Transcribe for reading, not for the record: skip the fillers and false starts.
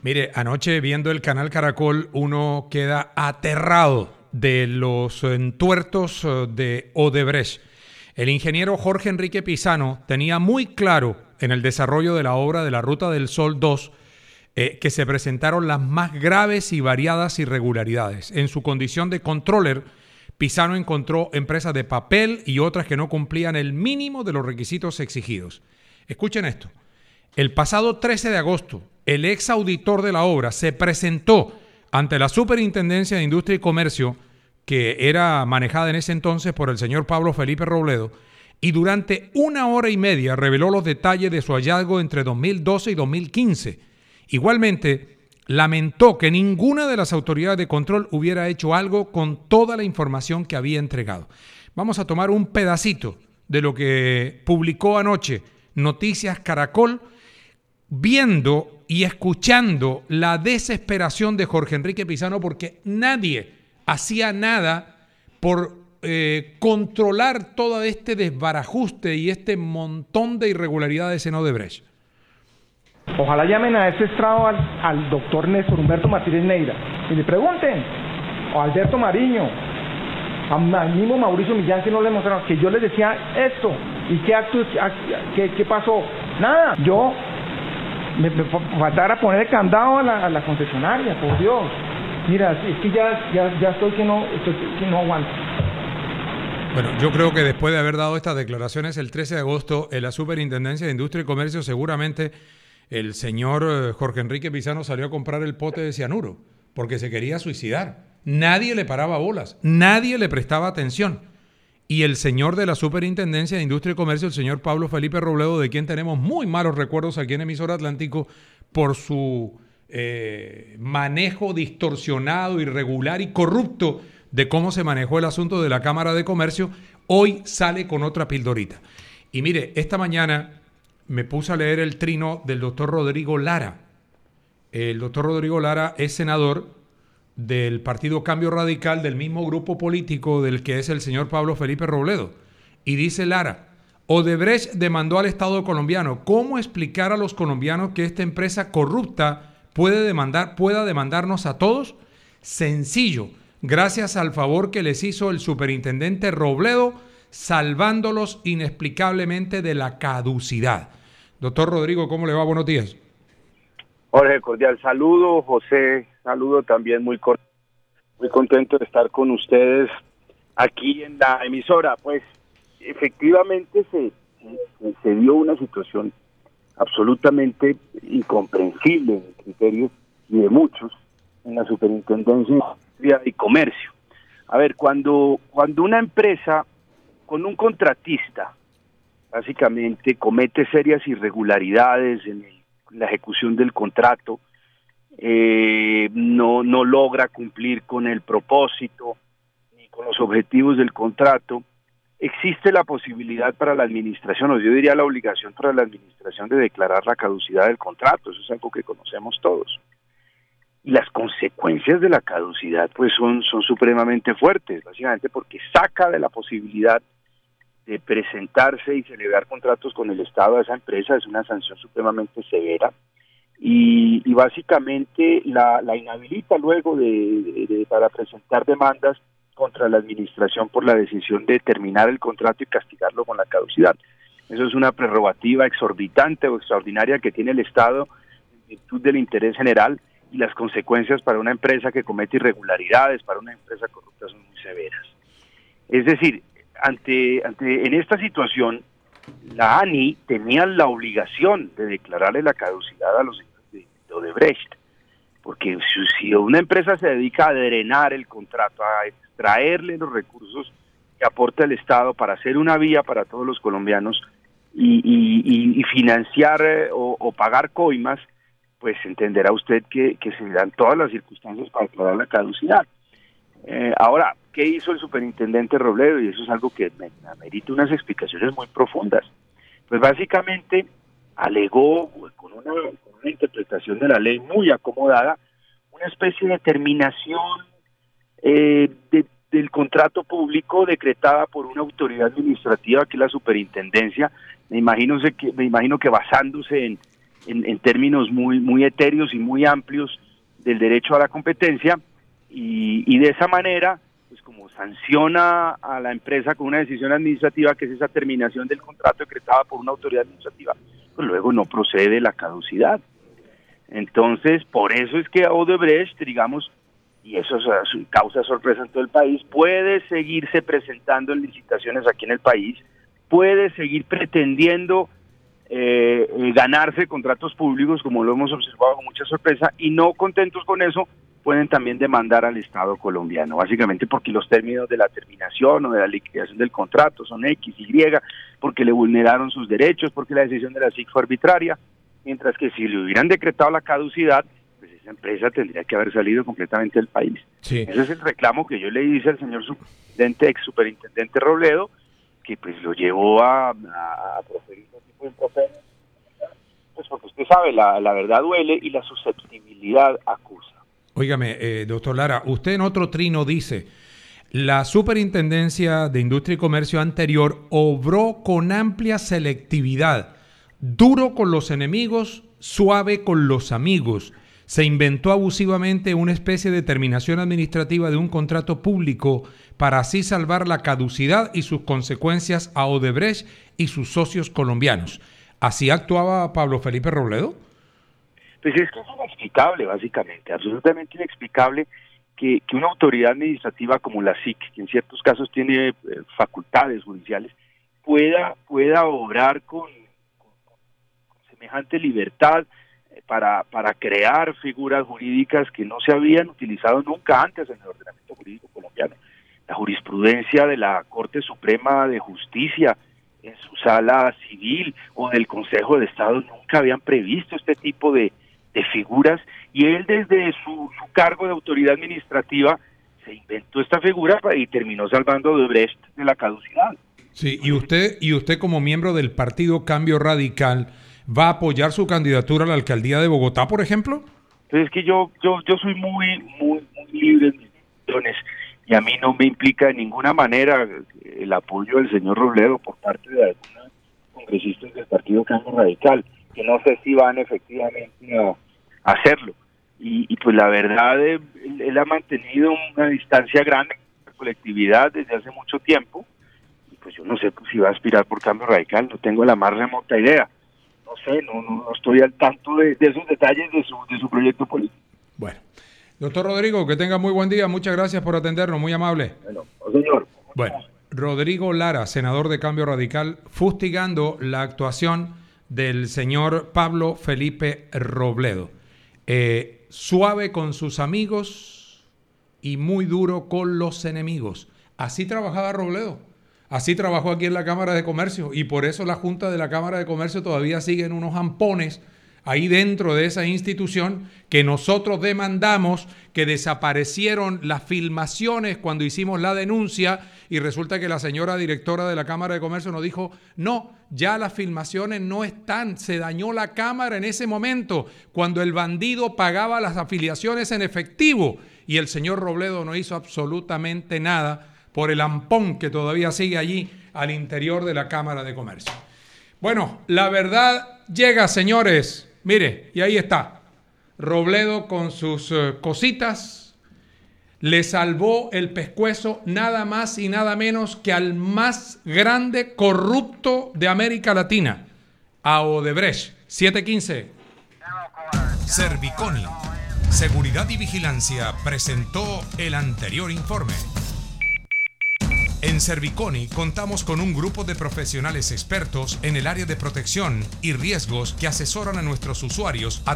Mire, anoche viendo el canal Caracol uno queda aterrado de los entuertos de Odebrecht. El ingeniero Jorge Enrique Pizano tenía muy claro en el desarrollo de la obra de la Ruta del Sol 2 que se presentaron las más graves y variadas irregularidades. En su condición de controller, Pizano encontró empresas de papel y otras que no cumplían el mínimo de los requisitos exigidos. Escuchen esto. El pasado 13 de agosto, el ex auditor de la obra se presentó ante la Superintendencia de Industria y Comercio, que era manejada en ese entonces por el señor Pablo Felipe Robledo, y durante 1 hora y media reveló los detalles de su hallazgo entre 2012 y 2015. Igualmente, lamentó que ninguna de las autoridades de control hubiera hecho algo con toda la información que había entregado. Vamos a tomar un pedacito de lo que publicó anoche Noticias Caracol, viendo y escuchando la desesperación de Jorge Enrique Pizano porque nadie hacía nada por controlar todo este desbarajuste y este montón de irregularidades en Odebrecht. Ojalá llamen a ese estrado al doctor Néstor Humberto Martínez Neira y le pregunten, o a Alberto Mariño, al mismo Mauricio Millán, que no le mostraron, que yo les decía esto, y qué pasó, nada, yo me faltara poner el candado a la concesionaria, por Dios. Mira, es que ya estoy que no aguanto. Bueno, yo creo que después de haber dado estas declaraciones el 13 de agosto en la Superintendencia de Industria y Comercio, seguramente el señor Jorge Enrique Pizano salió a comprar el pote de cianuro porque se quería suicidar. Nadie le paraba bolas, nadie le prestaba atención. Y el señor de la Superintendencia de Industria y Comercio, el señor Pablo Felipe Robledo, de quien tenemos muy malos recuerdos aquí en Emisora Atlántico por su manejo distorsionado, irregular y corrupto de cómo se manejó el asunto de la Cámara de Comercio, hoy sale con otra pildorita. Y mire, esta mañana me puse a leer el trino del doctor Rodrigo Lara. El doctor Rodrigo Lara es senador del Partido Cambio Radical, del mismo grupo político del que es el señor Pablo Felipe Robledo. Y dice Lara, Odebrecht demandó al Estado colombiano. ¿Cómo explicar a los colombianos que esta empresa corrupta pueda demandarnos a todos? Sencillo, gracias al favor que les hizo el superintendente Robledo, salvándolos inexplicablemente de la caducidad. Doctor Rodrigo, ¿cómo le va? Buenos días. Jorge, cordial saludo. José, saludo también, muy contento de estar con ustedes aquí en la emisora. Pues efectivamente se dio una situación absolutamente incomprensible en el criterio y de muchos en la Superintendencia de Industria y Comercio. A ver, cuando una empresa con un contratista básicamente comete serias irregularidades en la ejecución del contrato, no logra cumplir con el propósito ni con los objetivos del contrato, existe la posibilidad para la administración, o yo diría la obligación para la administración de declarar la caducidad del contrato. Eso es algo que conocemos todos. Y las consecuencias de la caducidad pues son supremamente fuertes, básicamente porque saca de la posibilidad de presentarse y celebrar contratos con el Estado a esa empresa. Es una sanción supremamente severa y básicamente la inhabilita luego para presentar demandas contra la administración por la decisión de terminar el contrato y castigarlo con la caducidad. Eso es una prerrogativa exorbitante o extraordinaria que tiene el Estado en virtud del interés general, y las consecuencias para una empresa que comete irregularidades, para una empresa corrupta, son muy severas. Es decir, en esta situación, la ANI tenía la obligación de declararle la caducidad a los de Odebrecht, porque si una empresa se dedica a drenar el contrato, a extraerle los recursos que aporta el Estado para hacer una vía para todos los colombianos y financiar o pagar coimas, pues entenderá usted que se dan todas las circunstancias para declarar la caducidad. Ahora, ¿qué hizo el superintendente Robledo? Y eso es algo que amerita unas explicaciones muy profundas. Pues básicamente alegó, con una interpretación de la ley muy acomodada, una especie de terminación del contrato público decretada por una autoridad administrativa que es la superintendencia. Me imagino que basándose en términos muy etéreos y muy amplios del derecho a la competencia, y de esa manera, pues como sanciona a la empresa con una decisión administrativa, que es esa terminación del contrato decretada por una autoridad administrativa, pues luego no procede la caducidad. Entonces, por eso es que Odebrecht, digamos, y eso causa sorpresa en todo el país, puede seguirse presentando en licitaciones aquí en el país, puede seguir pretendiendo ganarse contratos públicos, como lo hemos observado con mucha sorpresa, y no contentos con eso, pueden también demandar al Estado colombiano, básicamente porque los términos de la terminación o de la liquidación del contrato son X, Y, porque le vulneraron sus derechos, porque la decisión de la SIC fue arbitraria, mientras que si le hubieran decretado la caducidad, pues esa empresa tendría que haber salido completamente del país. Sí. Ese es el reclamo que yo le hice al señor ex superintendente Robledo, que pues lo llevó a proferir un tipo de improperio, pues porque usted sabe, la verdad duele y la susceptibilidad acusa. Óigame, doctor Lara, usted en otro trino dice: la Superintendencia de Industria y Comercio anterior obró con amplia selectividad, duro con los enemigos, suave con los amigos. Se inventó abusivamente una especie de terminación administrativa de un contrato público para así salvar la caducidad y sus consecuencias a Odebrecht y sus socios colombianos. ¿Así actuaba Pablo Felipe Robledo? Pues es que es inexplicable, básicamente, absolutamente inexplicable que una autoridad administrativa como la SIC, que en ciertos casos tiene facultades judiciales, pueda obrar con semejante libertad para crear figuras jurídicas que no se habían utilizado nunca antes en el ordenamiento jurídico colombiano. La jurisprudencia de la Corte Suprema de Justicia en su sala civil o del Consejo de Estado nunca habían previsto este tipo de figuras, y él desde su cargo de autoridad administrativa se inventó esta figura y terminó salvando a Odebrecht de la caducidad. Sí, y usted como miembro del partido Cambio Radical, ¿va a apoyar su candidatura a la alcaldía de Bogotá, por ejemplo? Pues es que yo soy muy libre en mis decisiones, y a mí no me implica de ninguna manera el apoyo del señor Robledo por parte de algunos congresistas del partido Cambio Radical, que no sé si van efectivamente a hacerlo. Y pues la verdad, él ha mantenido una distancia grande con la colectividad desde hace mucho tiempo, y pues yo no sé si va a aspirar por Cambio Radical, no tengo la más remota idea. No sé, no estoy al tanto de esos detalles de su proyecto político. Bueno, doctor Rodrigo, que tenga muy buen día, muchas gracias por atendernos, muy amable. Bueno, señor. Bueno, Rodrigo Lara, senador de Cambio Radical, fustigando la actuación del señor Pablo Felipe Robledo. Suave con sus amigos y muy duro con los enemigos. Así trabajaba Robledo. Así trabajó aquí en la Cámara de Comercio, y por eso la Junta de la Cámara de Comercio todavía siguen unos ampones ahí dentro de esa institución, que nosotros demandamos, que desaparecieron las filmaciones cuando hicimos la denuncia, y resulta que la señora directora de la Cámara de Comercio nos dijo: no, ya las filmaciones no están, se dañó la Cámara en ese momento, cuando el bandido pagaba las afiliaciones en efectivo, y el señor Robledo no hizo absolutamente nada por el ampón que todavía sigue allí al interior de la Cámara de Comercio. Bueno, la verdad llega, señores. Mire, y ahí está. Robledo con sus cositas le salvó el pescuezo nada más y nada menos que al más grande corrupto de América Latina, a Odebrecht. 7:15. Serviconi, Seguridad y Vigilancia, presentó el anterior informe. En Serviconi contamos con un grupo de profesionales expertos en el área de protección y riesgos que asesoran a nuestros usuarios a